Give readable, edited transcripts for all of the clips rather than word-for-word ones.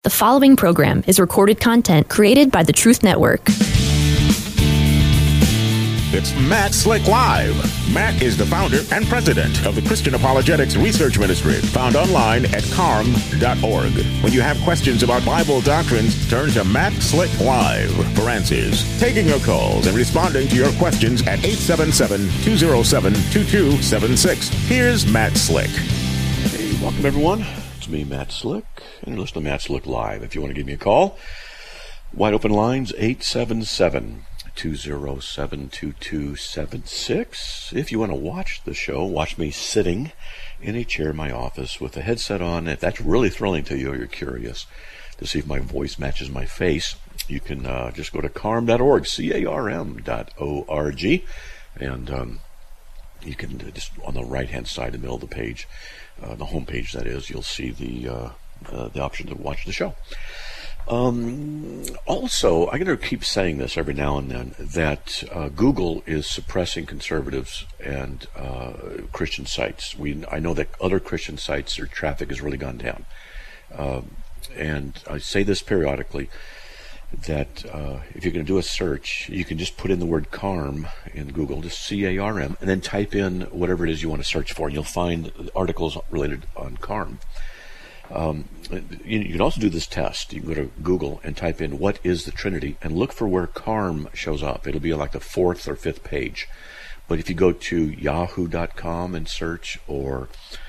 The following program is recorded content created by the Truth Network. It's Matt Slick Live. Matt is the founder and president of the Christian Apologetics Research Ministry, found online at carm.org. When you have questions about Bible doctrines, turn to Matt Slick Live for answers. Taking your calls and responding to your questions at 877-207-2276. Here's Matt Slick. Hey, welcome everyone. It's me, Matt Slick, and you're listening to Matt Slick Live. If you want to give me a call, wide open lines, 877-207-2276. If you want to watch the show, watch me sitting in a chair in my office with a headset on. If that's really thrilling to you or you're curious to see if my voice matches my face, you can just go to carm.org, carm.org, and you can just on the right-hand side, in the middle of the page, the home page that is, you'll see the option to watch the show. Also, I'm going to keep saying this every now and then, that Google is suppressing conservatives and Christian sites. I know that other Christian sites, their traffic has really gone down. And I say this periodically, that if you're going to do a search, you can just put in the word CARM in Google, just C-A-R-M, and then type in whatever it is you want to search for, and you'll find articles related on CARM. You can also do this test. You can go to Google and type in what is the Trinity and look for where CARM shows up. It'll be like the 4th or 5th page. But if you go to yahoo.com and search, or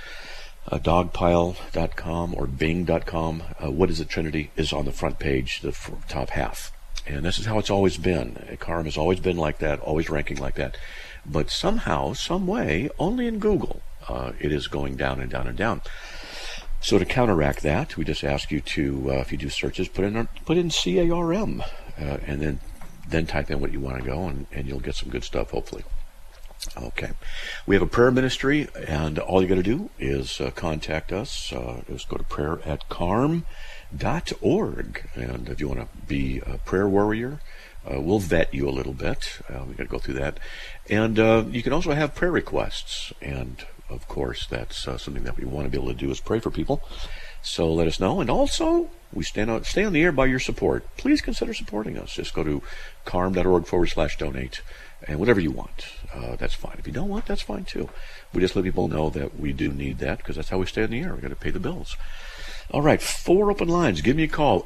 dogpile.com or bing.com, what is the Trinity is on the front page, the top half. And this is how it's always been. CARM has always been like that, always ranking like that. But somehow, some way, only in Google, it is going down and down and down. So to counteract that, we just ask you to, if you do searches, put in CARM, and then type in what you want to go, and you'll get some good stuff, hopefully. Okay. We have a prayer ministry, and all you got to do is contact us. Just go to prayer@carm.org, and if you want to be a prayer warrior, we'll vet you a little bit. We got to go through that. And you can also have prayer requests, and of course, that's something that we want to be able to do, is pray for people. So let us know. And also, we stay on the air by your support. Please consider supporting us. Just go to carm.org/donate, and whatever you want, that's fine. If you don't want, that's fine too. We just let people know that we do need that, because that's how we stay on the air. We've got to pay the bills. All right, 4 open lines. Give me a call,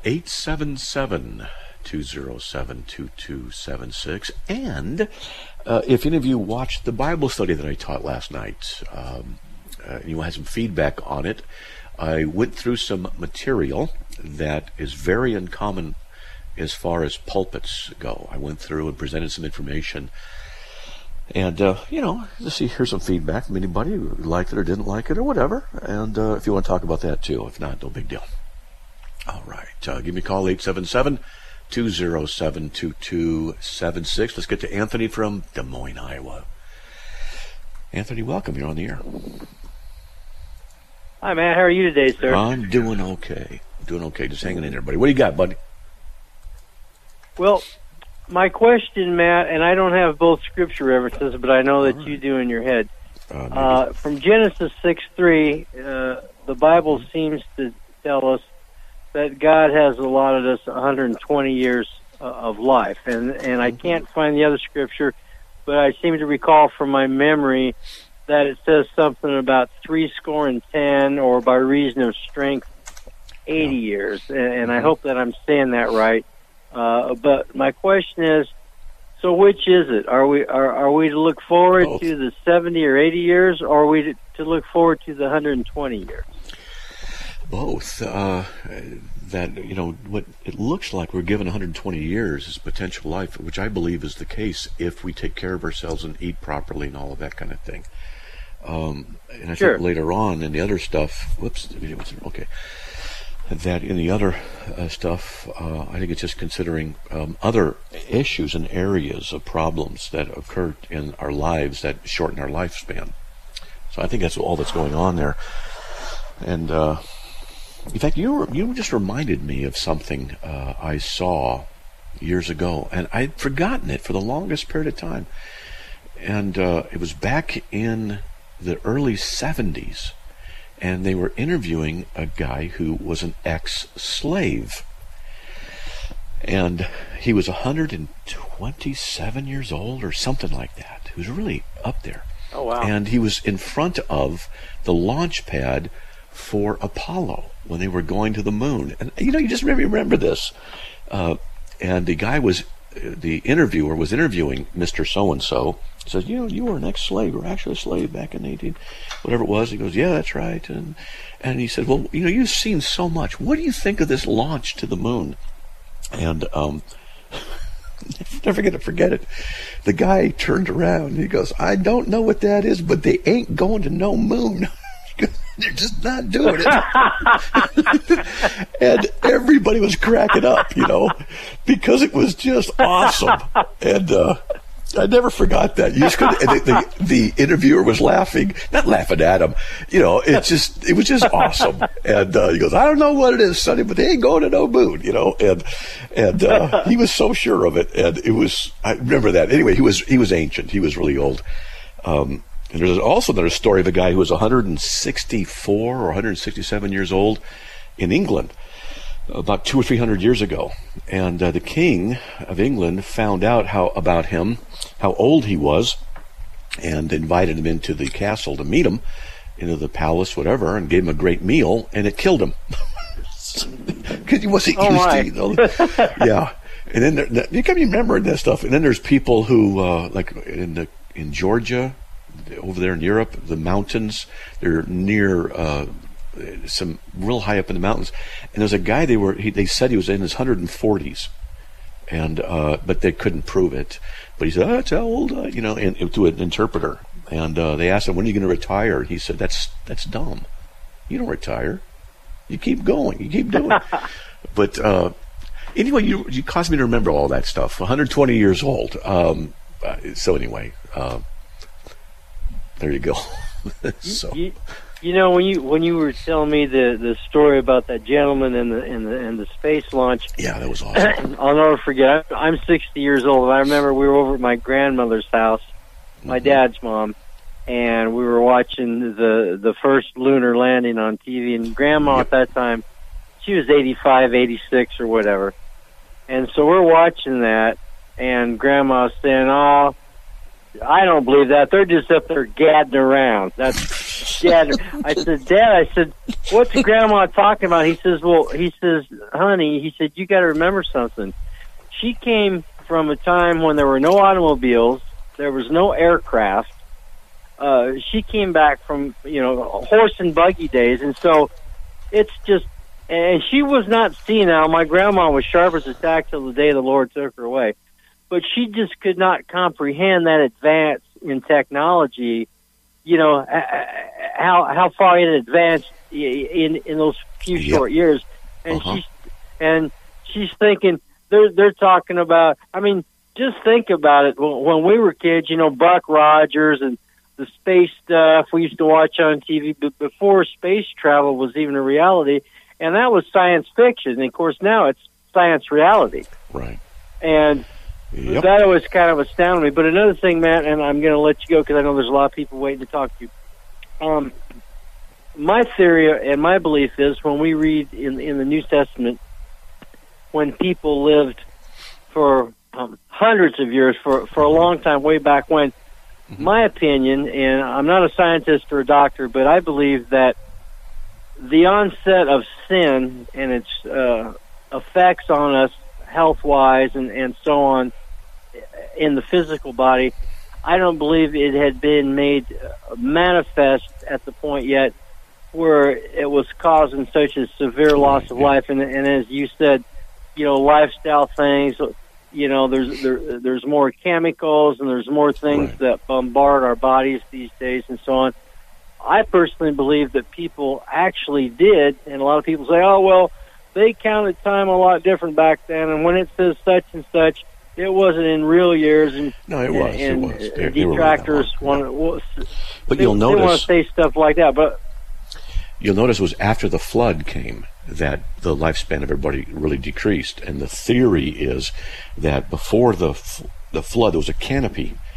877-207-2276. And if any of you watched the Bible study that I taught last night, and you had some feedback on it, I went through some material that is very uncommon as far as pulpits go. I went through and presented some information, and let's see, here's some feedback from anybody who liked it or didn't like it or whatever. And if you want to talk about that too, if not, no big deal. All right, give me a call, 877-207-2276. Let's get to Anthony from Des Moines, Iowa. Anthony, welcome. You're on the air. Hi, Matt. How are you today, sir? I'm doing okay. Just hanging in there, buddy. What do you got, buddy? Well, my question, Matt, and I don't have both scripture references, but I know that you do in your head. From Genesis 6:3, the Bible seems to tell us that God has allotted us 120 years of life. And I can't find the other scripture, but I seem to recall from my memory that it says something about 70, or by reason of strength, 80 years. And I hope that I'm saying that right. But my question is, so which is it? Are we to look forward to the 70 or 80 years, or are we to look forward to the 120 years? Both. What it looks like we're given 120 years is potential life, which I believe is the case if we take care of ourselves and eat properly and all of that kind of thing. And I think later on in the other stuff, that in the other stuff, I think it's just considering other issues and areas of problems that occurred in our lives that shorten our lifespan. So I think that's all that's going on there. And in fact, you just reminded me of something I saw years ago, and I'd forgotten it for the longest period of time. And it was back in the early 70s, and they were interviewing a guy who was an ex-slave. And he was 127 years old or something like that. He was really up there. Oh, wow. And he was in front of the launch pad for Apollo when they were going to the moon. And, you just remember this. And the interviewer was interviewing Mr. So-and-so. He says, you were an ex-slave. You were actually a slave back in 18, whatever it was. He goes, yeah, that's right. And he said, well, you've seen so much. What do you think of this launch to the moon? And never gonna forget it. The guy turned around and he goes, I don't know what that is, but they ain't going to no moon. They're just not doing it. And everybody was cracking up, because it was just awesome. And I never forgot that. You just couldn't, the interviewer was laughing, not laughing at him. It was just awesome. And he goes, I don't know what it is, Sonny, but they ain't going to no moon, And he was so sure of it. And I remember that. Anyway, he was ancient. He was really old. And there's also another story of a guy who was 164 or 167 years old in England about 200 or 300 years ago. And the king of England found out about him, how old he was, and invited him into the castle to meet him, into the palace, whatever, and gave him a great meal, and it killed him. Because he wasn't used to eat. Yeah. And then you can remember that stuff. And then there's people who, like in Georgia, over there in Europe, the mountains, they're near some real high up in the mountains, and there's a guy they said he was in his 140s, and but they couldn't prove it. But he said, that's how old, and to an interpreter. And they asked him, when are you going to retire? He said, that's dumb. You don't retire. You keep going. You keep doing it. But anyway, you caused me to remember all that stuff. 120 years old. So anyway, there you go. So. When you were telling me the story about that gentleman and the space launch, yeah, that was awesome. I'll never forget. I'm 60 years old, and I remember we were over at my grandmother's house, my dad's mom, and we were watching the first lunar landing on TV. And Grandma at that time, she was 85, 86 or whatever, and so we're watching that, and Grandma's saying, "Oh, I don't believe that. They're just up there gadding around." That's gadding. I said, Dad, what's Grandma talking about? He says, honey, you got to remember something. She came from a time when there were no automobiles, there was no aircraft. She came back from, horse and buggy days. And so it's just, and she was not senile. My grandma was sharp as a tack till the day the Lord took her away. But she just could not comprehend that advance in technology, how far it advanced in those few short years. And she's thinking, they're talking about, just think about it. When we were kids, Buck Rogers and the space stuff we used to watch on TV before space travel was even a reality, and that was science fiction. And of course now it's science reality. Right. And that always kind of astounded me. But another thing, Matt, and I'm going to let you go because I know there's a lot of people waiting to talk to you. My theory and my belief is when we read in the New Testament, when people lived for hundreds of years, for a long time, way back when, my opinion, and I'm not a scientist or a doctor, but I believe that the onset of sin and its effects on us health-wise and so on in the physical body, I don't believe it had been made manifest at the point yet where it was causing such a severe loss of life. And as you said, lifestyle things, there's more chemicals and there's more things that bombard our bodies these days and so on. I personally believe that people actually did, and a lot of people say, oh, well, they counted time a lot different back then, and when it says such and such, it wasn't in real years. And no, it was. And detractors want but you'll notice, they want to say stuff like that. But you'll notice it was after the flood came that the lifespan of everybody really decreased. And the theory is that before the flood, there was a canopy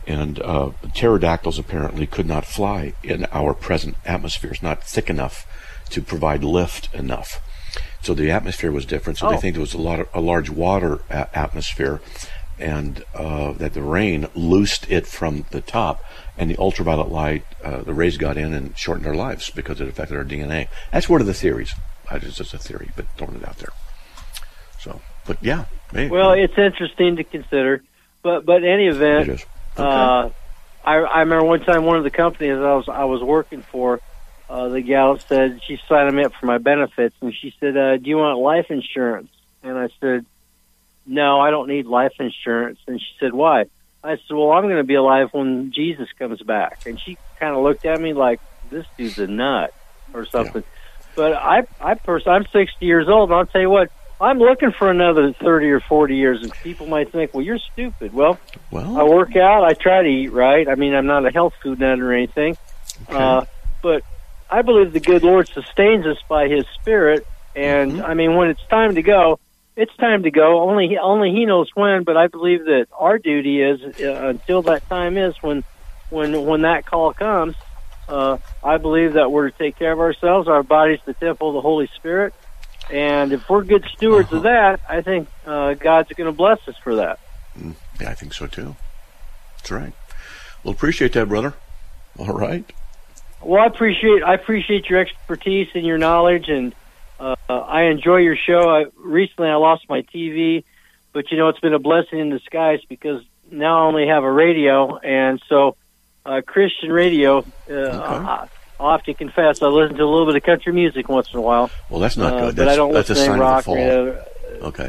And pterodactyls apparently could not fly in our present atmosphere. It's not thick enough to provide lift enough. So the atmosphere was different. So they think there was a large water atmosphere, and that the rain loosed it from the top, and the ultraviolet light, the rays got in and shortened our lives because it affected our DNA. That's one of the theories. It's just a theory, but throwing it out there. So, but yeah. Maybe. Well, it's interesting to consider. But in any event, it is. Okay. I remember one time one of the companies I was working for, the gal said she signed me up for my benefits, and she said, "Do you want life insurance?" And I said, "No, I don't need life insurance." And she said, "Why?" I said, "Well, I'm going to be alive when Jesus comes back." And she kind of looked at me like, "This dude's a nut," or something. Yeah. But I'm 60 years old, and I'll tell you what, I'm looking for another 30 or 40 years, and people might think, well, you're stupid. Well, I work out. I try to eat right. I mean, I'm not a health food nut or anything. Okay. But I believe the good Lord sustains us by His Spirit, and, I mean, when it's time to go, it's time to go. Only He knows when, but I believe that our duty is, until that time is, when that call comes, I believe that we're to take care of ourselves. Our body's the temple of the Holy Spirit. And if we're good stewards of that, I think God's going to bless us for that. Yeah, I think so too. That's right. Well, appreciate that, brother. All right. Well, I appreciate your expertise and your knowledge, and I enjoy your show. Recently I lost my TV, but it's been a blessing in disguise because now I only have a radio, and so Christian radio. I'll have to confess, I listen to a little bit of country music once in a while. Well, that's not good. But I don't that's listen a sign to rock of the fall. Okay.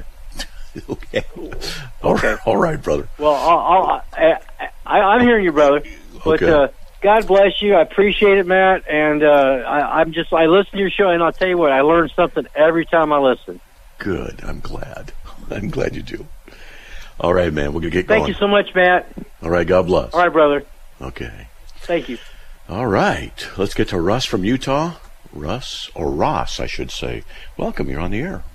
Okay. All right, brother. Well, I'm hearing you, brother. But okay. God bless you. I appreciate it, Matt. And I listen to your show, and I'll tell you what, I learn something every time I listen. Good. I'm glad. I'm glad you do. All right, man. We're going to get going. Thank you so much, Matt. All right. God bless. All right, brother. Okay. Thank you. All right. Let's get to Russ from Utah. Russ, or Ross, I should say. Welcome. You're on the air.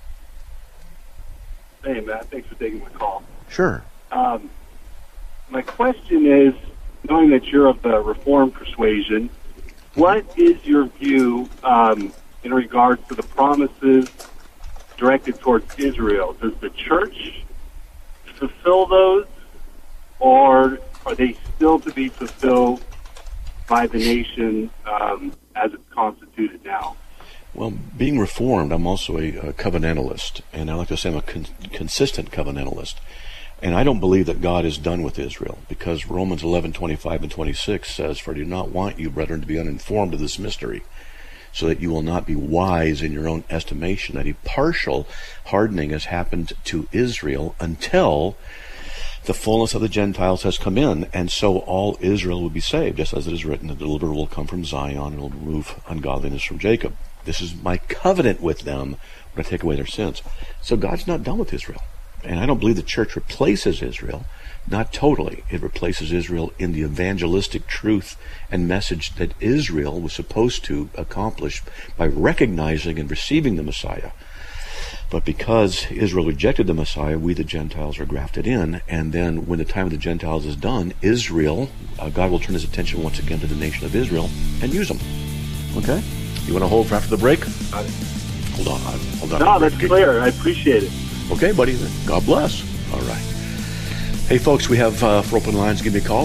Hey, Matt. Thanks for taking my call. Sure. My question is, knowing that you're of the Reformed persuasion, what is your view in regards to the promises directed towards Israel? Does the church fulfill those, or are they still to be fulfilled by the nation as it's constituted now? Well, being Reformed, I'm also a covenantalist, and I like to say I'm a consistent covenantalist. And I don't believe that God is done with Israel, because Romans 11:25 and 26 says, "For I do not want you, brethren, to be uninformed of this mystery, so that you will not be wise in your own estimation, that a partial hardening has happened to Israel until the fullness of the Gentiles has come in, and so all Israel will be saved, just as it is written, the deliverer will come from Zion and will remove ungodliness from Jacob. This is my covenant with them when I take away their sins." So God's not done with Israel. And I don't believe the church replaces Israel. Not totally. It replaces Israel in the evangelistic truth and message that Israel was supposed to accomplish by recognizing and receiving the Messiah. But because Israel rejected the Messiah, we the Gentiles are grafted in, and then when the time of the Gentiles is done, Israel, God will turn His attention once again to the nation of Israel and use them. Okay? You want to hold for after the break? Hold on. No, that's clear. I appreciate it. Okay, buddy. Then God bless. All right. Hey, folks, we have for open lines. Give me a call,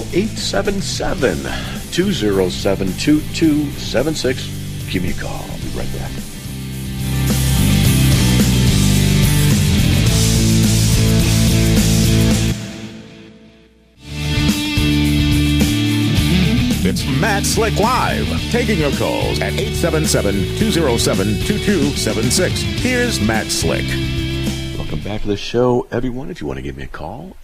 877-207-2276. Give me a call. I'll be right back. It's Matt Slick Live, taking your calls at 877-207-2276. Here's Matt Slick. Welcome back to the show, everyone. If you want to give me a call,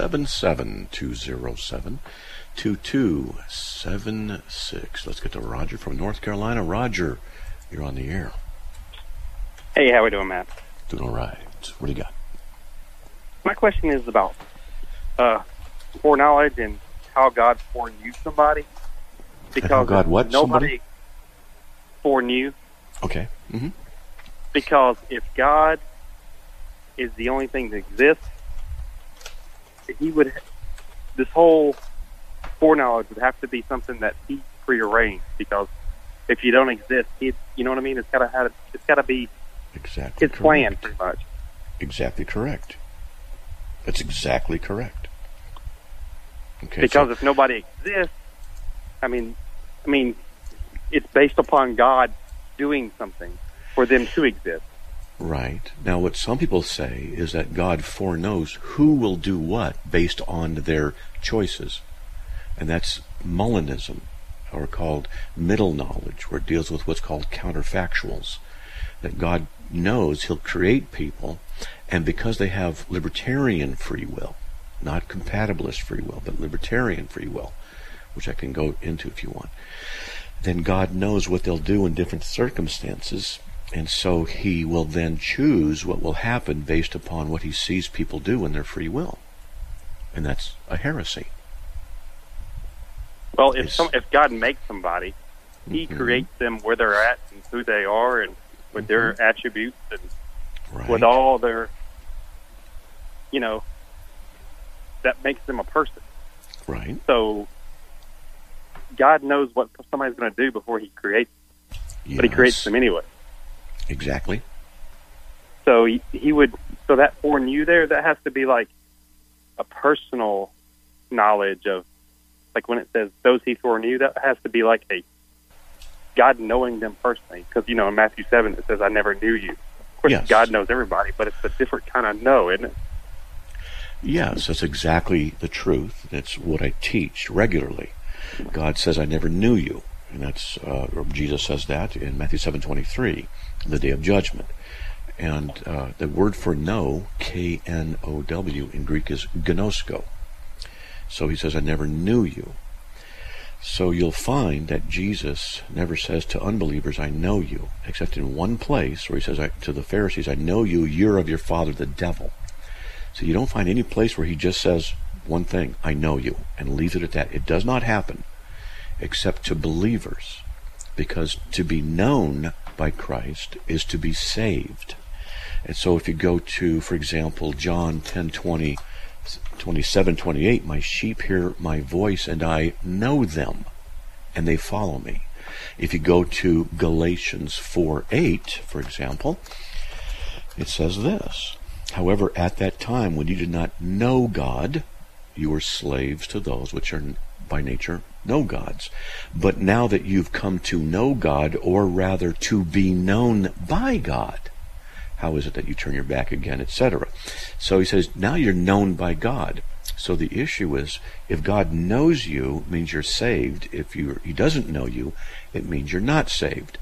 877-207-2276. Let's get to Roger from North Carolina. Roger, you're on the air. Hey, how we doing, Matt? Doing all right. What do you got? My question is about foreknowledge and how God foreknew somebody. Because God what? Nobody foreknew. Okay. Mm-hmm. Because if God is the only thing that exists, He would. This whole foreknowledge would have to be something that he prearranged, because if you don't exist, you know what I mean? It's got to be exactly his plan, pretty much. Exactly correct. That's exactly correct. Okay, because if nobody exists, I mean, it's based upon God doing something for them to exist. Right. Now, what some people say is that God foreknows who will do what based on their choices. And that's Molinism, or called middle knowledge, where it deals with what's called counterfactuals. That God knows he'll create people, and because they have libertarian free will, not compatibilist free will, but libertarian free will, which I can go into if you want, then God knows what they'll do in different circumstances, and so he will then choose what will happen based upon what he sees people do in their free will. And that's a heresy. Well, if God makes somebody, he creates them where they're at and who they are and with their attributes and with all their, that makes them a person. Right. So God knows what somebody's going to do before he creates them. Yes. But he creates them anyway. Exactly. So so that foreknew there, that has to be like a personal knowledge of, like when it says those he foreknew, that has to be like a God knowing them personally. Because, in Matthew 7 it says, I never knew you. Of course, yes. God knows everybody, but it's a different kind of know, isn't it? Yes, that's exactly the truth. That's what I teach regularly. God says, I never knew you. And that's, Jesus says that in Matthew 7:23, the day of judgment. And the word for know, K-N-O-W, in Greek is gnosko. So he says, I never knew you. So you'll find that Jesus never says to unbelievers, I know you, except in one place where he says to the Pharisees, I know you, you're of your father the devil. So you don't find any place where he just says one thing, I know you, and leaves it at that. It does not happen except to believers, because to be known by Christ is to be saved. And so if you go to, for example, John 10:20, 27, 28, my sheep hear my voice and I know them and they follow me. If you go to Galatians 4:8, for example, it says this, however, at that time when you did not know God, you were slaves to those which are by nature no gods. But now that you've come to know God, or rather to be known by God, how is it that you turn your back again, etc.? So he says, now you're known by God. So the issue is, if God knows you, it means you're saved. If he doesn't know you, it means you're not saved.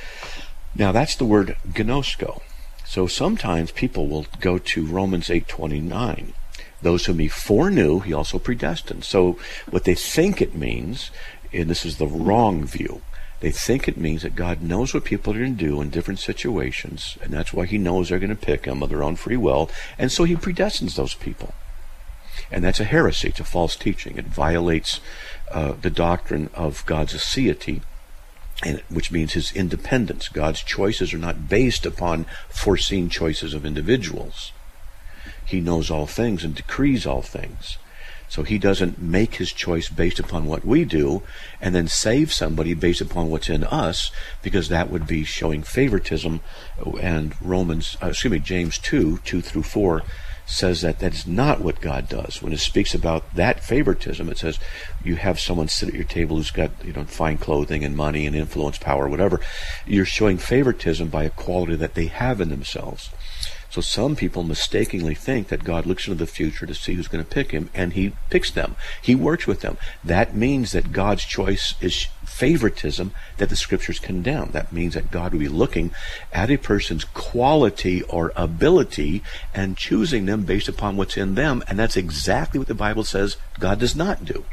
Now that's the word gnosko. So sometimes people will go to Romans 8:29. Those whom he foreknew, he also predestined. So what they think it means, and this is the wrong view, they think it means that God knows what people are going to do in different situations, and that's why he knows they're going to pick them of their own free will, and so he predestines those people. And that's a heresy. It's a false teaching. It violates the doctrine of God's aseity, which means his independence. God's choices are not based upon foreseen choices of individuals. He knows all things and decrees all things. So he doesn't make his choice based upon what we do and then save somebody based upon what's in us, because that would be showing favoritism. And James 2:2-4 says that is not what God does. When it speaks about that favoritism, it says you have someone sit at your table who's got fine clothing and money and influence, power, whatever. You're showing favoritism by a quality that they have in themselves. So some people mistakenly think that God looks into the future to see who's going to pick him, and he picks them. He works with them. That means that God's choice is favoritism that the scriptures condemn. That means that God will be looking at a person's quality or ability and choosing them based upon what's in them, and that's exactly what the Bible says God does not do.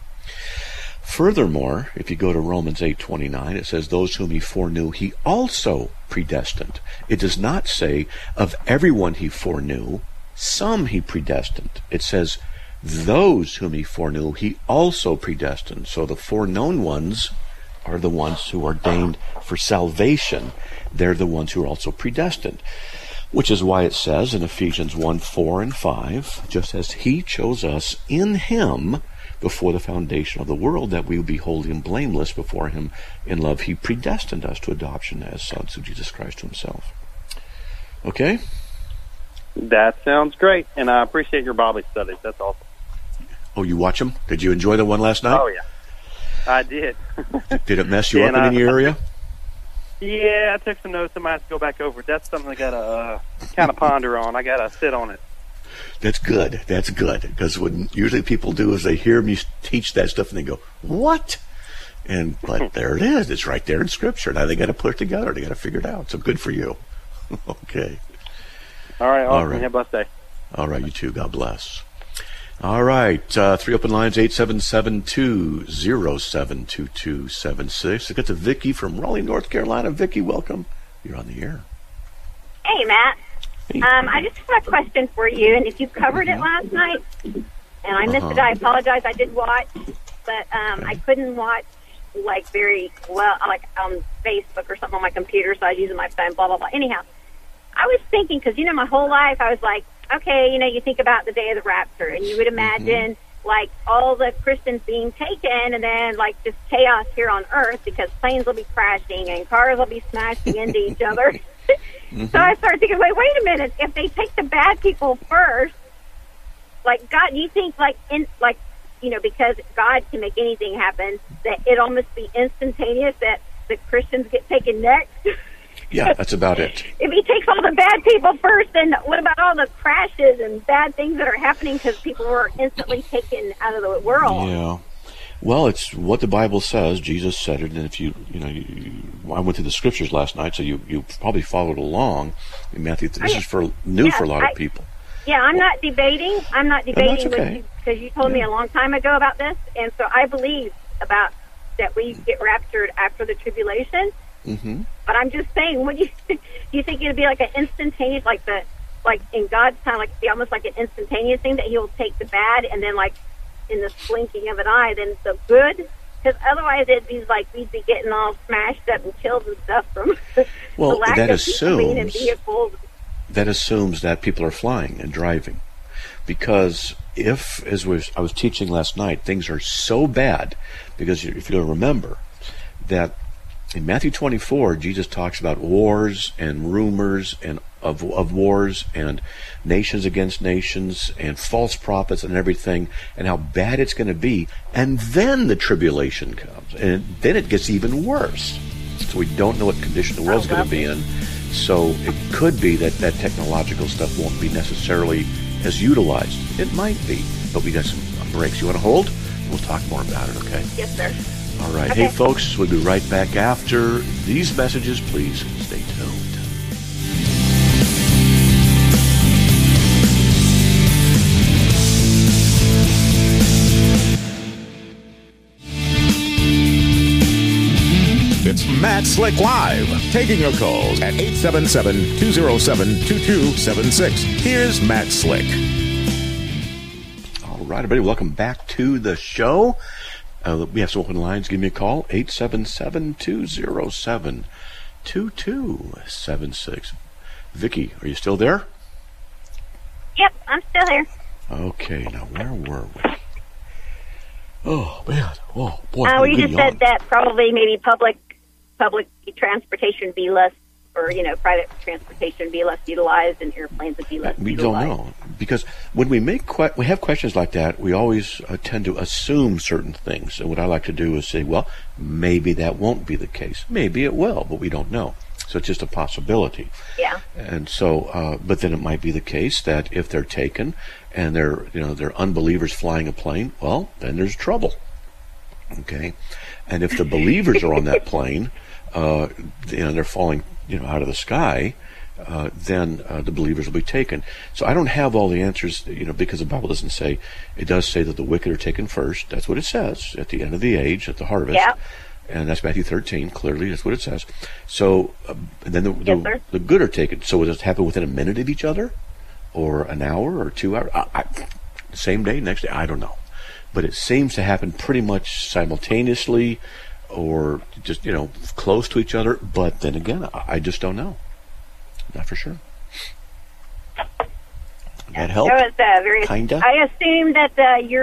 Furthermore, if you go to Romans 8:29, it says, those whom he foreknew, he also predestined. It does not say, of everyone he foreknew, some he predestined. It says, those whom he foreknew, he also predestined. So the foreknown ones are the ones who are ordained for salvation. They're the ones who are also predestined. Which is why it says in Ephesians 1:4 and 5, just as he chose us in him before the foundation of the world, that we would be holy and blameless before him in love. He predestined us to adoption as sons of Jesus Christ to himself. Okay? That sounds great, and I appreciate your Bible studies. That's awesome. Oh, you watch them? Did you enjoy the one last night? Oh, yeah. I did. Did it mess you up in any area? Yeah, I took some notes. I might have to go back over it. That's something I got to kind of ponder on. I got to sit on it. That's good. That's good. Because what usually people do is they hear me teach that stuff and they go, what? But there it is. It's right there in Scripture. Now they got to put it together. They got to figure it out. So good for you. Okay. All right. Awesome. All right. Have a blessed day. All right. You too. God bless. All right. 3 open lines, 877-207-2276. Let's get to Vicki from Raleigh, North Carolina. Vicki, welcome. You're on the air. Hey, Matt. Hey. I just have a question for you, and if you covered it last night, and I missed it, I apologize. I did watch, but I couldn't watch like very well, like on Facebook or something on my computer, so I was using my phone, blah, blah, blah. Anyhow, I was thinking, because, my whole life I was like, okay, you think about the day of the rapture, and you would imagine, like, all the Christians being taken, and then, like, just chaos here on Earth, because planes will be crashing, and cars will be smashing into each other. So I started thinking, wait a minute, if they take the bad people first, like, God, you think, because God can make anything happen, that it almost be instantaneous that the Christians get taken next? Yeah, that's about it. If he takes all the bad people first, then what about all the crashes and bad things that are happening because people were instantly taken out of the world? Yeah. Well, it's what the Bible says. Jesus said it, and if I went through the Scriptures last night, so you probably followed along in Matthew. This is for a lot of people. Yeah, I'm not debating. That's okay. With you because you told me a long time ago about this, and so I believe about that we get raptured after the tribulation. But I'm just saying, do you think it'd be like an instantaneous, like in God's time, like be almost like an instantaneous thing that He'll take the bad and then like in the blinking of an eye, then the good? Because otherwise it'd be like we'd be getting all smashed up and killed and stuff from the lack of people being in vehicles. That assumes that people are flying and driving, because as I was teaching last night, things are so bad, because if you'll remember that. In Matthew 24, Jesus talks about wars and rumors and of wars and nations against nations and false prophets and everything, and how bad it's going to be. And then the tribulation comes, and then it gets even worse. So we don't know what condition the world's going to be in. So it could be that technological stuff won't be necessarily as utilized. It might be, but we got some breaks. You want to hold? We'll talk more about it, okay? Yes, sir. All right. Okay. Hey, folks, we'll be right back after these messages. Please stay tuned. It's Matt Slick Live, taking your calls at 877-207-2276. Here's Matt Slick. All right, everybody, welcome back to the show. We have some open lines. Give me a call, 877-207-2276. Vicki, are you still there? Yep, I'm still here. Okay, now where were we? Oh, man. Oh, boy. We just said that probably maybe public transportation be less, or private transportation be less utilized, and airplanes would be less we utilized. don't know, because when we have questions like that, we always tend to assume certain things. And what I like to do is say, well, maybe that won't be the case. Maybe it will, but we don't know. So it's just a possibility. Yeah. And so, but then it might be the case that if they're taken and they're unbelievers flying a plane, well, then there's trouble. Okay. And if the believers are on that plane, they're falling, out of the sky, then the believers will be taken. So I don't have all the answers, because the Bible doesn't say. It does say that the wicked are taken first. That's what it says at the end of the age, at the harvest. Yeah. And that's Matthew 13. Clearly, that's what it says. So, and then the good are taken. So does it happen within a minute of each other, or an hour, or 2 hours? Same day, next day? I don't know. But it seems to happen pretty much simultaneously, or just, close to each other. But then again, I just don't know. Not for sure. That help? That was very. Kinda? I assume that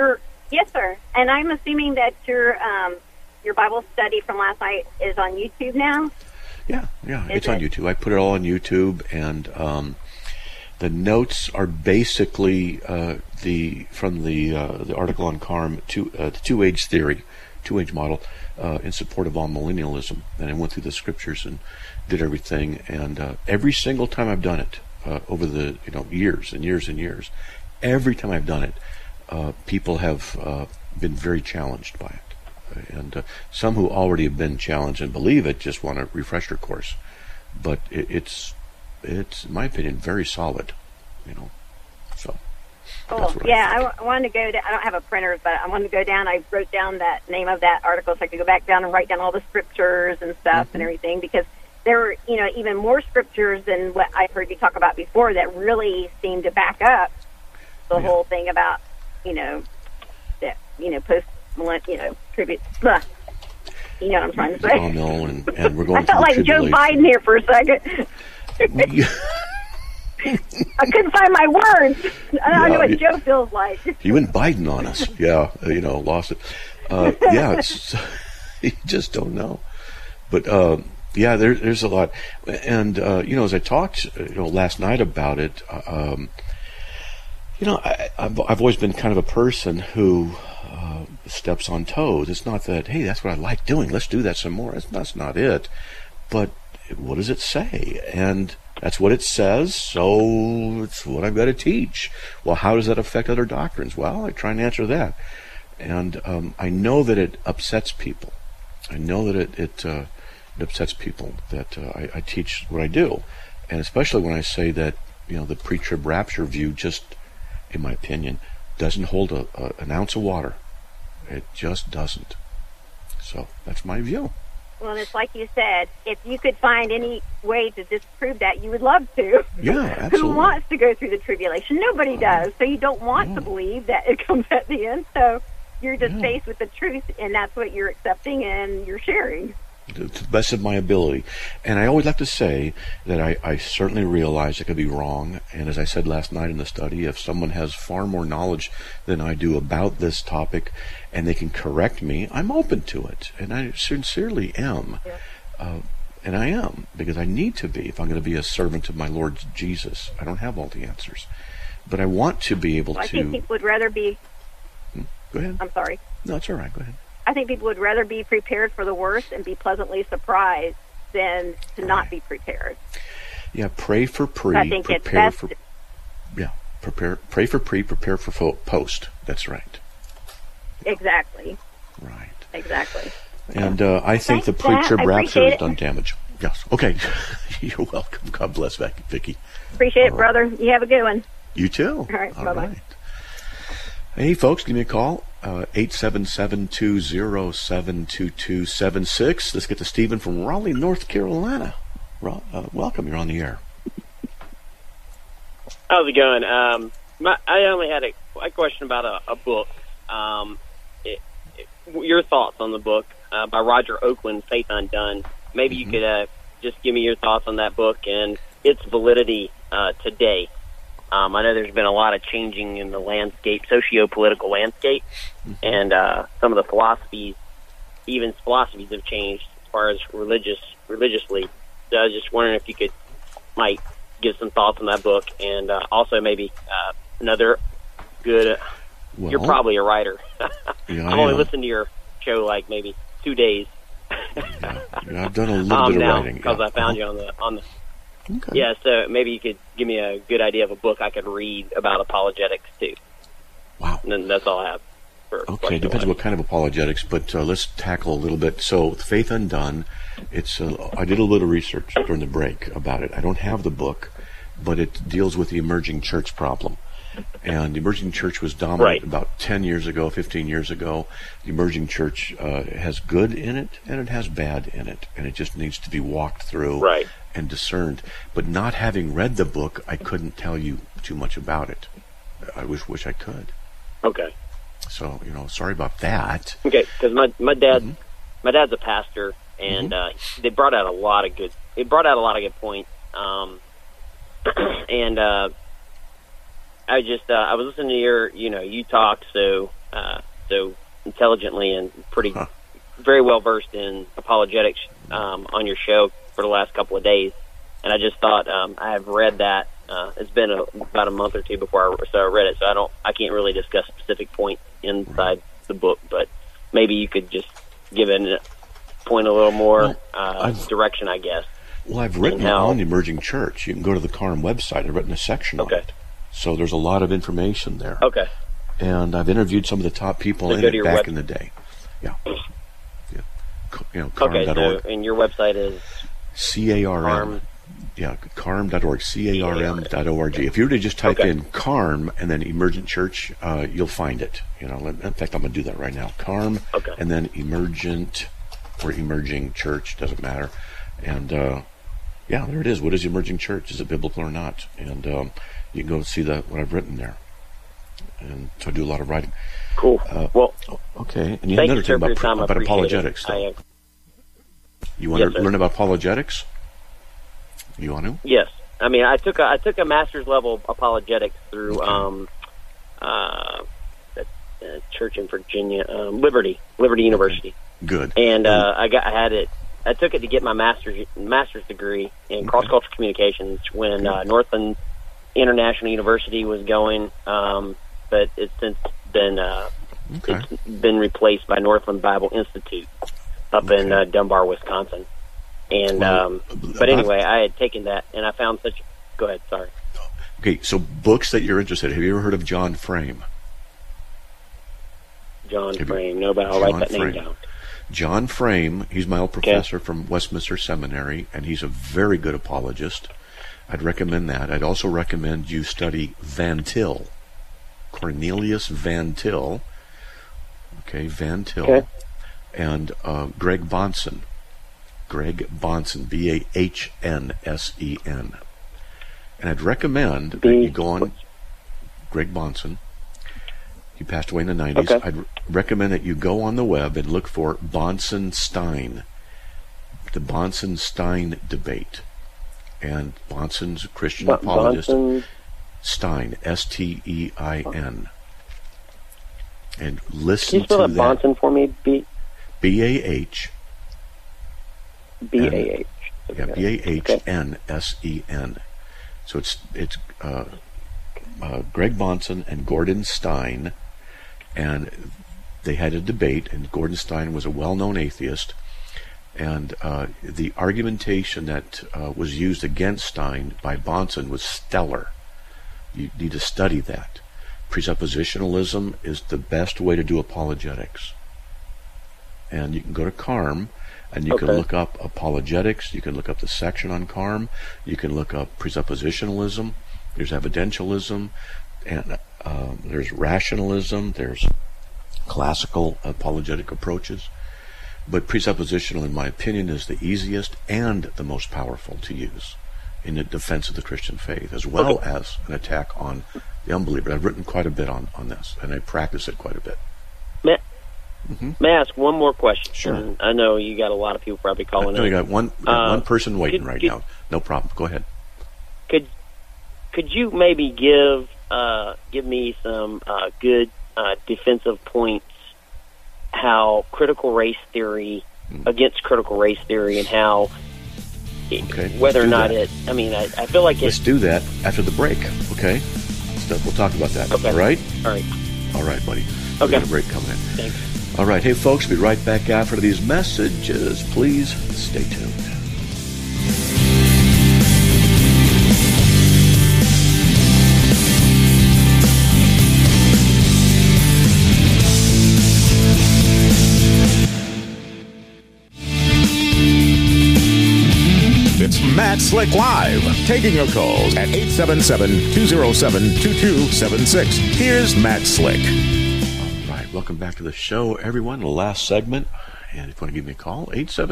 Yes, sir. And I'm assuming that your Bible study from last night is on YouTube now? Yeah, it's on YouTube. I put it all on YouTube, and the notes are basically from the article on Carm, the two-age theory, two-age model, in support of all-millennialism. And I went through the scriptures and did everything, and every single time I've done it, over the years and years and years, every time I've done it, people have been very challenged by it. And some who already have been challenged and believe it just want a refresher course. But it's in my opinion, very solid, So. Oh, yeah, I wanted to go down. I don't have a printer, but I wanted to go down. I wrote down that name of that article so I could go back down and write down all the scriptures and stuff and everything, because there were, even more scriptures than what I've heard you talk about before that really seem to back up the whole thing about, that, post, tribute. Blah. You know what I'm trying to say? Oh, no, and we're going I felt like Joe Biden here for a second. I couldn't find my words. I know what Joe feels like. He went Biden on us. Yeah, lost it. It's, you just don't know. But, there's a lot. And, as I talked, last night about it, I've always been kind of a person who steps on toes. It's not that, hey, that's what I like doing, let's do that some more. That's not it. But what does it say? And that's what it says, so it's what I've got to teach. Well, how does that affect other doctrines? Well, I try and answer that. And I know that it upsets people. I know that it upsets people that I teach what I do. And especially when I say that, the pre-trib rapture view just, in my opinion, doesn't hold an ounce of water. It just doesn't. So that's my view. Well, it's like you said, if you could find any way to disprove that, you would love to. Yeah, absolutely. Who wants to go through the tribulation? Nobody does. So you don't want to believe that it comes at the end. So you're just faced with the truth, and that's what you're accepting and you're sharing. To the best of my ability. And I always like to say that I certainly realize I could be wrong. And as I said last night in the study, if someone has far more knowledge than I do about this topic and they can correct me, I'm open to it. And I sincerely am. Yeah. And I am, because I need to be if I'm going to be a servant of my Lord Jesus. I don't have all the answers. But I want to be able to... I think people would rather be... Go ahead. I'm sorry. No, it's all right. Go ahead. I think people would rather be prepared for the worst and be pleasantly surprised than to not be prepared. Yeah, pray for pre, I think prepare for... Yeah, pray for pre, prepare for post. That's right. Exactly. Right. Exactly. And I think the pre-trib rapture has done damage. Yes. Okay. You're welcome. God bless, Vicki. Appreciate it, brother. You have a good one. You too. All right. Bye-bye. Right. Hey, folks, give me a call. 877-207-2276. Let's get to Stephen from Raleigh, North Carolina. Welcome. You're on the air. How's it going? I only had a question about a book. Your thoughts on the book by Roger Oakland, Faith Undone. Maybe you could just give me your thoughts on that book and its validity today. I know there's been a lot of changing in the landscape, socio-political landscape, and some of the philosophies have changed as far as religiously. So I was just wondering if you might give some thoughts on that book, and also maybe another good... Well, you're probably a writer. Yeah, I've only listened to your show like maybe 2 days. Yeah, I've done a little bit of writing. Because I found you on the Okay. Yeah, so maybe you could give me a good idea of a book I could read about apologetics too. Wow. And then that's all I have. Okay, depends on what kind of apologetics, but let's tackle a little bit. So, Faith Undone, I did a little bit of research during the break about it. I don't have the book, but it deals with the emerging church problem. And the emerging church was dominant about 10 years ago, 15 years ago. The emerging church has good in it, and it has bad in it, and it just needs to be walked through and discerned. But not having read the book, I couldn't tell you too much about it. I wish I could. Okay. So, sorry about that. Okay, because my dad's a pastor, and they brought out a lot of good points. And I was listening to you talked, so so intelligently and very well versed in apologetics on your show for the last couple of days, and I just thought I have read that. It's been about a month or two before I read it, so I can't really discuss specific points inside the book, but maybe you could just give it point a little more direction, I guess. Well, I've written on the emerging church. You can go to the CARM website. I've written a section on it. So there's a lot of information there. Okay. And I've interviewed some of the top people in it back in the day. Yeah. CARM.org. So, and your website is? CARM. Yeah, CARM.org, CARM.org. If you were to just type in CARM and then Emergent Church, you'll find it. In fact, I'm going to do that right now. CARM and then Emergent or Emerging Church, doesn't matter. And there it is. What is Emerging Church? Is it biblical or not? And you can go see what I've written there. And so I do a lot of writing. Cool. Okay. And you have another thing about apologetics. You want to learn about apologetics? You want to? Yes. I mean, I took a master's level apologetics through church in Virginia, Liberty University. Good. And I took it to get my master's degree in cross-cultural communications when Northland International University was going, but it's since been it's been replaced by Northland Bible Institute up in Dunbar, Wisconsin. And but anyway, I had taken that, and I found such. Go ahead. Sorry. Okay, so books that you're interested in. Have you ever heard of John Frame? John Frame. No, but I'll write that name down. John Frame. He's my old professor from Westminster Seminary, and he's a very good apologist. I'd recommend that. I'd also recommend you study Van Til, Cornelius Van Til. Okay, Van Til, and Greg Bahnsen. Greg Bahnsen, Bahnsen. And I'd recommend that you go on Greg Bahnsen. He passed away in the 90s. I'd recommend that you go on the web and look for Bahnsen-Stein, the Bahnsen-Stein debate. And Bahnsen's a Christian apologist. Stein, S-T-E-I-N. And listen to that. Can you spell Bahnsen for me? B-A-H. B-A-H. Yeah, B-A-H-N-S-E-N. So it's Greg Bahnsen and Gordon Stein, and they had a debate, and Gordon Stein was a well-known atheist, and the argumentation that was used against Stein by Bahnsen was stellar. You need to study that. Presuppositionalism is the best way to do apologetics. And you can go to CARM, and you can look up apologetics. You can look up the section on CARM. You can look up presuppositionalism. There's evidentialism, and there's rationalism. There's classical apologetic approaches. But presuppositional, in my opinion, is the easiest and the most powerful to use in the defense of the Christian faith, as well as an attack on the unbeliever. I've written quite a bit on this, and I practice it quite a bit. May I ask one more question? Sure. I know you got a lot of people probably calling in. You got one person waiting right now. No problem. Go ahead. Could you maybe give me some good defensive points how critical race theory against critical race theory, and how whether or not it. I mean, I feel like let's do that after the break. Okay, we'll talk about that. Okay. All right. All right, buddy. We got a break coming in. Thanks. All right, hey folks, we'll be right back after these messages. Please stay tuned. It's Matt Slick Live, taking your calls at 877-207-2276. Here's Matt Slick. All right, welcome back to the show, everyone. The last segment, and if you want to give me a call,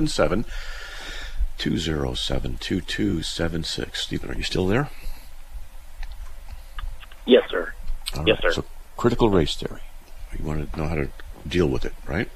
877-207-2276. Stephen, are you still there? Yes, sir. All yes, right. sir. So, critical race theory. You want to know how to deal with it, right?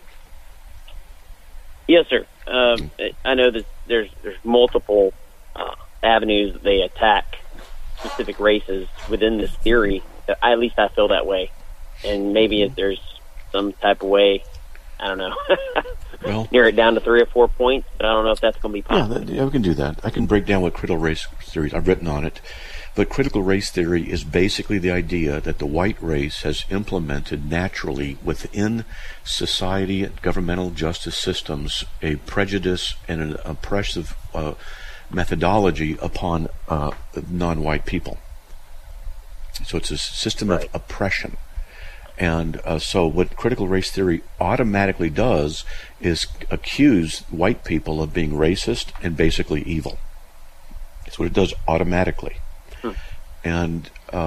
Yes, sir. I know that there's multiple avenues that they attack specific races within this theory. At least I feel that way. And maybe there's some type of way. I don't know. Well, narrow it down to 3 or 4 points, but I don't know if that's going to be possible. Yeah, we can do that. I can break down what critical race theory is. I've written on it. But critical race theory is basically the idea that the white race has implemented naturally within society and governmental justice systems a prejudice and an oppressive methodology upon non-white people. So it's a system of oppression. And so what critical race theory automatically does is accuse white people of being racist and basically evil. That's what it does automatically. And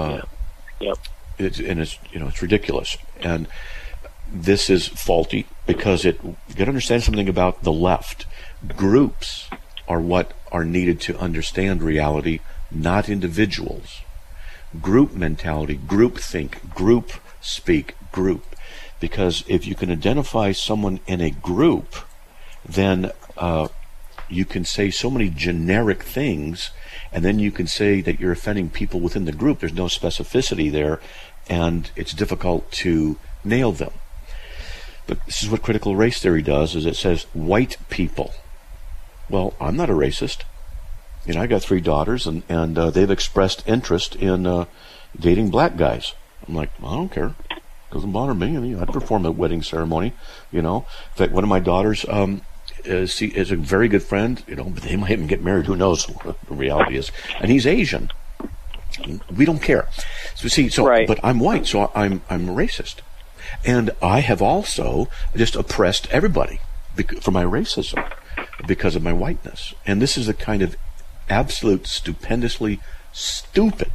it's ridiculous. And this is faulty because you got to understand something about the left. Groups are what are needed to understand reality, not individuals. Group mentality, group think, group speak, group. Because if you can identify someone in a group, then you can say so many generic things, and then you can say that you're offending people within the group. There's no specificity there, and it's difficult to nail them. But this is what critical race theory does, is it says white people. Well, I'm not a racist. I got 3 daughters, and they've expressed interest in dating black guys. I'm like, I don't care. Doesn't bother me. I'd perform a wedding ceremony. In fact, one of my daughters is a very good friend. But they might even get married. Who knows what the reality is? And he's Asian. We don't care. But I'm white, so I'm racist, and I have also just oppressed everybody for my racism because of my whiteness. And this is the kind of absolute stupendously stupid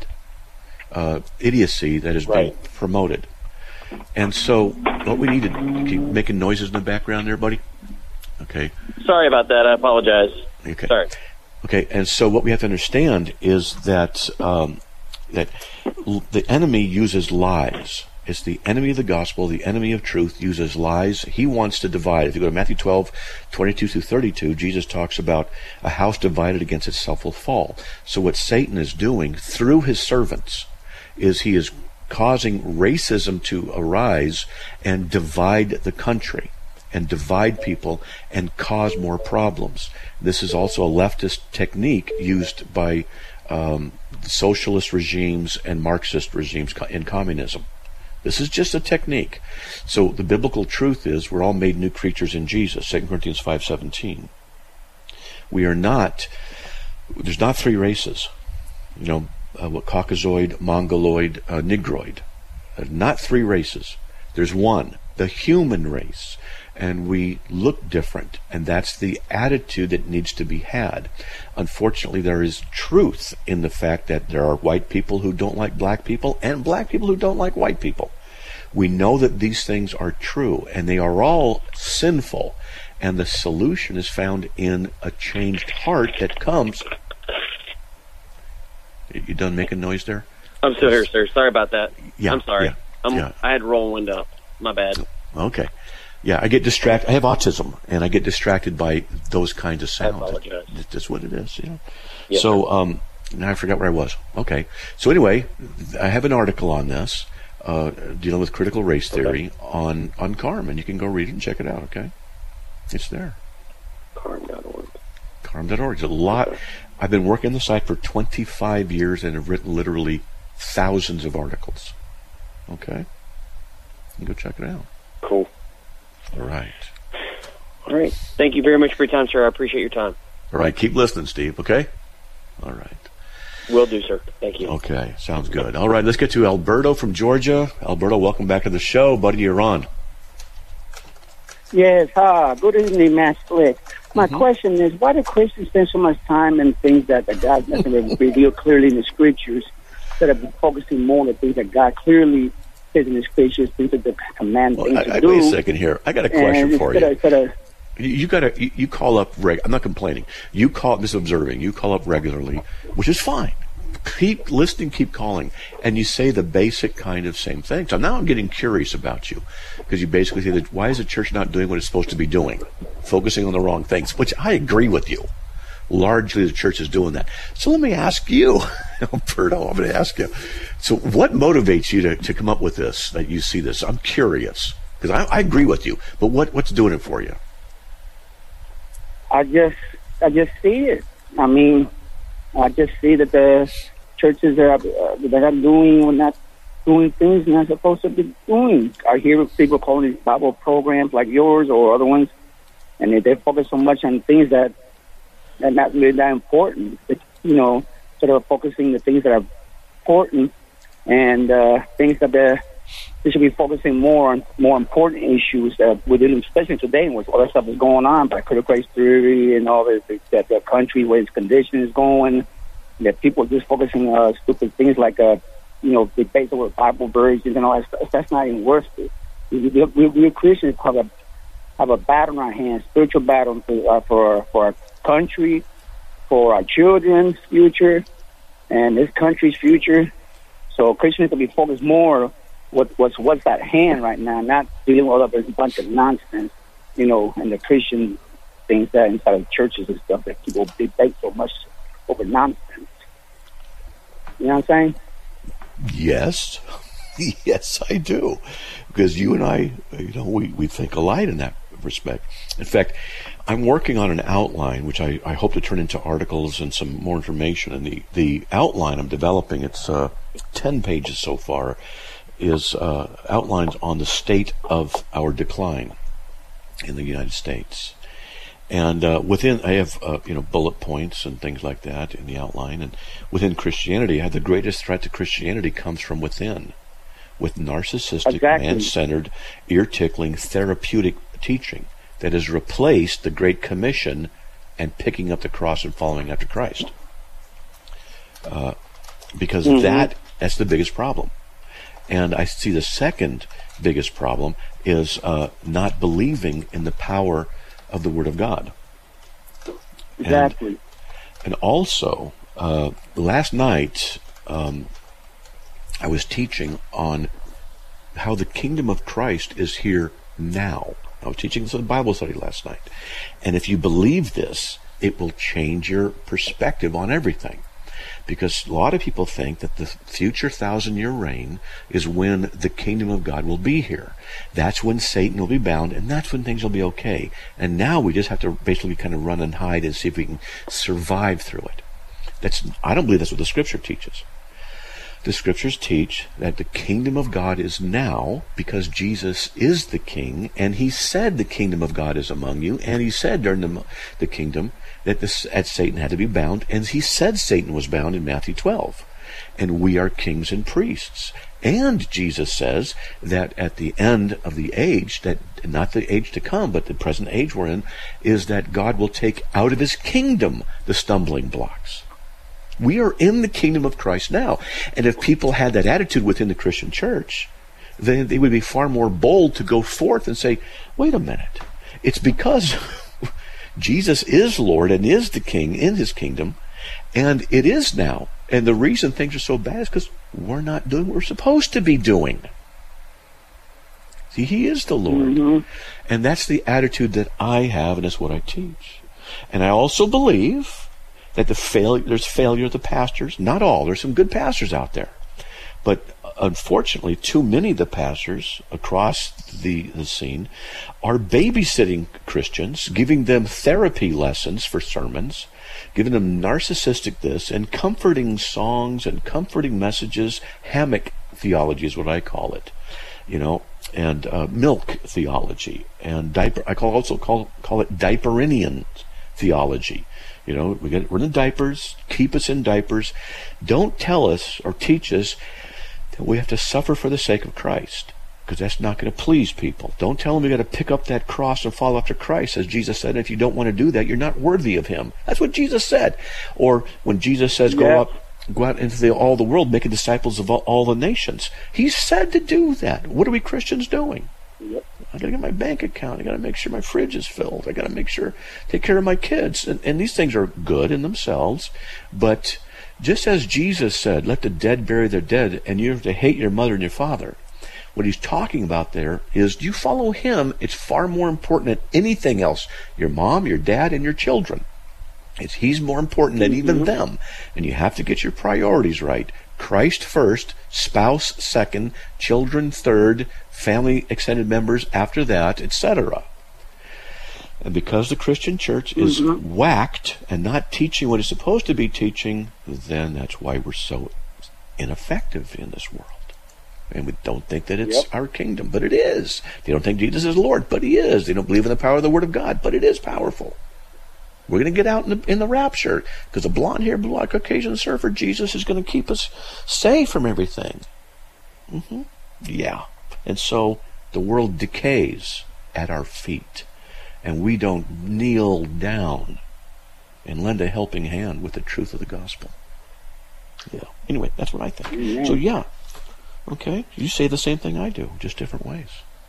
idiocy that is being promoted. And so what we need to keep making noises in the background there, buddy. Okay. Sorry about that. I apologize. Okay. Sorry. Okay. And so what we have to understand is that that the enemy uses lies. It's the enemy of the gospel. The enemy of truth uses lies. He wants to divide. If you go to Matthew 12:22-32, Jesus talks about a house divided against itself will fall. So what Satan is doing through his servants is he is causing racism to arise and divide the country and divide people and cause more problems. This is also a leftist technique used by socialist regimes and Marxist regimes in communism. This is just a technique. So the biblical truth is we're all made new creatures in Jesus, 2 Corinthians 5:17. We are not, there's not 3 races. Caucasoid, Mongoloid, Negroid. Not 3 races. There's one, the human race. And we look different, and that's the attitude that needs to be had. Unfortunately, there is truth in the fact that there are white people who don't like black people and black people who don't like white people. We know that these things are true, and they are all sinful, and the solution is found in a changed heart that comes... You done making noise there? I'm still here, sir. Sorry about that. Yeah, I'm sorry. Yeah. I had to roll window up. My bad. Okay. Yeah, I get distracted. I have autism, and I get distracted by those kinds of sounds. I apologize. That's what it is. Yes, so now I forgot where I was. Okay. So anyway, I have an article on this dealing with critical race theory on CARM, and you can go read it and check it out. Okay, it's there. CARM.org. CARM.org. It's a lot. I've been working on the site for 25 years and have written literally thousands of articles. Okay, you go check it out. Cool. All right. All right. Thank you very much for your time, sir. I appreciate your time. All right. Keep listening, Steve. Okay? All right. Will do, sir. Thank you. Okay. Sounds good. All right. Let's get to Alberto from Georgia. Alberto, welcome back to the show. Buddy, you're on. Yes. Good evening, Matt Slick. My question is, why do Christians spend so much time in things that God doesn't reveal clearly in the Scriptures, instead of focusing more on the things that God clearly says in the Scriptures, things that the command things to do? Wait a second here. I got a question for you. You call up I'm not complaining. You call, just observing, you call up regularly, which is fine. Keep listening, keep calling, and you say the basic kind of same thing. So now I'm getting curious about you, because you basically say that why is the church not doing what it's supposed to be doing, focusing on the wrong things, which I agree with you. Largely the church is doing that. So let me ask you, Alberto, I'm going to ask you. So what motivates you to come up with this, that you see this? I'm curious. Because I agree with you, but what's doing it for you? I just see it. I mean, I just see that the churches are not doing things they're not supposed to be doing. I hear people calling these Bible programs like yours or other ones, and they focus so much on things that are not really that important. But, sort of focusing the things that are important and things that they should be focusing more on more important issues within, especially today, with all that stuff is going on by critical race theory and all this, that the country, where its condition is going, that people are just focusing on stupid things like, debates over Bible versions and all that stuff. That's not even worth it. We Christians have a battle in our hands, spiritual battle for our country, for our children's future, and this country's future. So Christians have to be focused more what's at hand right now, not dealing with all of this bunch of nonsense, and the Christian things that inside of churches and stuff that people debate so much over nonsense. You know what I'm saying? Yes. Yes, I do. Because you and I, we think alike in that respect. In fact, I'm working on an outline, which I hope to turn into articles and some more information. And the outline I'm developing, it's 10 pages so far, is outlines on the state of our decline in the United States. And I have bullet points and things like that in the outline. And within Christianity, the greatest threat to Christianity comes from within, with narcissistic, man-centered, ear-tickling, therapeutic teaching that has replaced the Great Commission and picking up the cross and following after Christ. Because that's the biggest problem. And I see the second biggest problem is not believing in the power of the Word of God. Exactly. And also, last night, I was teaching on how the kingdom of Christ is here now. I was teaching this in Bible study last night. And if you believe this, it will change your perspective on everything. Because a lot of people think that the future 1,000-year reign is when the kingdom of God will be here. That's when Satan will be bound, and that's when things will be okay. And now we just have to basically kind of run and hide and see if we can survive through it. I don't believe that's what the Scripture teaches. The Scriptures teach that the kingdom of God is now because Jesus is the King, and He said the kingdom of God is among you, and He said during the kingdom that Satan had to be bound, and He said Satan was bound in Matthew 12. And we are kings and priests. And Jesus says that at the end of the age, that not the age to come, but the present age we're in, is that God will take out of His kingdom the stumbling blocks. We are in the kingdom of Christ now. And if people had that attitude within the Christian church, then they would be far more bold to go forth and say, wait a minute, it's because Jesus is Lord and is the King in His kingdom, and it is now. And the reason things are so bad is because we're not doing what we're supposed to be doing. See, He is the Lord. And that's the attitude that I have, and that's what I teach. And I also believe that there's failure of the pastors. Not all. There's some good pastors out there. But unfortunately, too many of the pastors across the scene are babysitting Christians, giving them therapy lessons for sermons, giving them narcissistic this, and comforting songs and comforting messages. Hammock theology is what I call it, and milk theology, and diaper. I also call it diaperinian theology. We're in the diapers. Keep us in diapers. Don't tell us or teach us that we have to suffer for the sake of Christ, because that's not going to please people. Don't tell them we got to pick up that cross and follow after Christ, as Jesus said. If you don't want to do that, you're not worthy of Him. That's what Jesus said. Or when Jesus says, go out into all the world, making disciples of all the nations. He said to do that. What are we Christians doing? I got to get my bank account. I got to make sure my fridge is filled. I got to make sure, take care of my kids. And these things are good in themselves. But just as Jesus said, let the dead bury their dead, and you have to hate your mother and your father. What He's talking about there is, do you follow Him? It's far more important than anything else. Your mom, your dad, and your children. He's more important than even them. And you have to get your priorities right. Christ first, spouse second, children third, family extended members after that, etc. And because the Christian church is whacked and not teaching what it's supposed to be teaching, then that's why we're so ineffective in this world. And we don't think that it's our kingdom, but it is. They don't think Jesus is Lord, but he is. They don't believe in the power of the Word of God, but it is powerful. We're going to get out in the rapture, because a blonde-haired, blue-eyed Caucasian surfer, Jesus, is going to keep us safe from everything. Yeah. And so the world decays at our feet, and we don't kneel down and lend a helping hand with the truth of the gospel. Yeah. Anyway, that's what I think. Amen. So, yeah. Okay. You say the same thing I do, just different ways.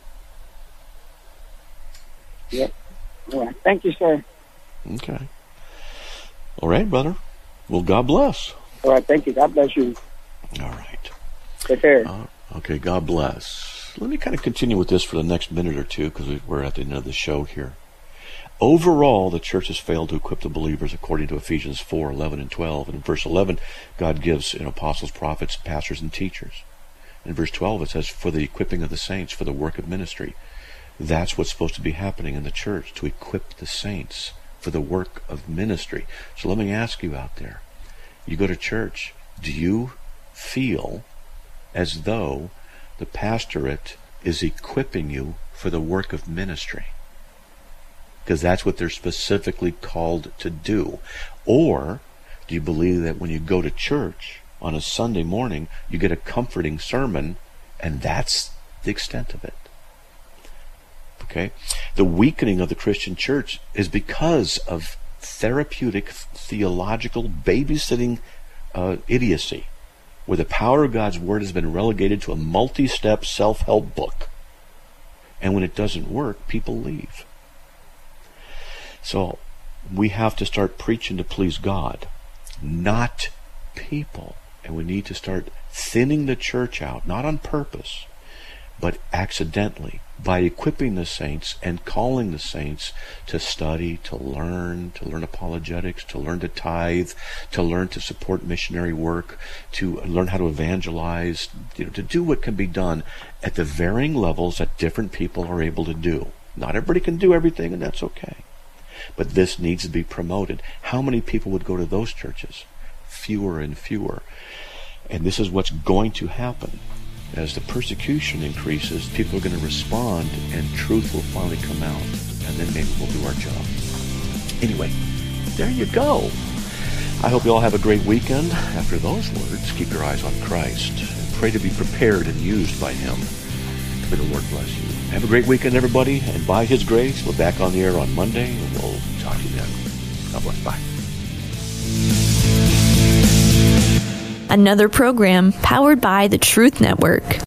Yep. All right. Thank you, sir. Okay. All right, brother. Well, God bless. All right. Thank you. God bless you. All right. Take care. Okay. God bless. Let me kind of continue with this for the next minute or two, because we're at the end of the show here. Overall, the church has failed to equip the believers according to Ephesians 4:11 and 12. And in verse 11, God gives apostles, prophets, pastors, and teachers. In verse 12, it says, for the equipping of the saints, for the work of ministry. That's what's supposed to be happening in the church, to equip the saints for the work of ministry. So let me ask you out there, you go to church, do you feel as though the pastorate is equipping you for the work of ministry? Because that's what they're specifically called to do. Or do you believe that when you go to church on a Sunday morning, you get a comforting sermon, and that's the extent of it? Okay? The weakening of the Christian church is because of therapeutic, theological, babysitting idiocy, where the power of God's Word has been relegated to a multi-step self-help book. And when it doesn't work, people leave. So we have to start preaching to please God, not people. And we need to start thinning the church out, not on purpose, but accidentally, by equipping the saints and calling the saints to study, to learn apologetics, to learn to tithe, to learn to support missionary work, to learn how to evangelize, to do what can be done at the varying levels that different people are able to do. Not everybody can do everything, and that's okay. But this needs to be promoted. How many people would go to those churches? Fewer and fewer. And this is what's going to happen. As the persecution increases, people are going to respond, and truth will finally come out. And then maybe we'll do our job. Anyway, there you go. I hope you all have a great weekend. After those words, keep your eyes on Christ. And pray to be prepared and used by Him. May the Lord bless you. Have a great weekend, everybody. And by His grace, we're back on the air on Monday, and we'll talk to you then. God bless. Bye. Another program powered by the Truth Network.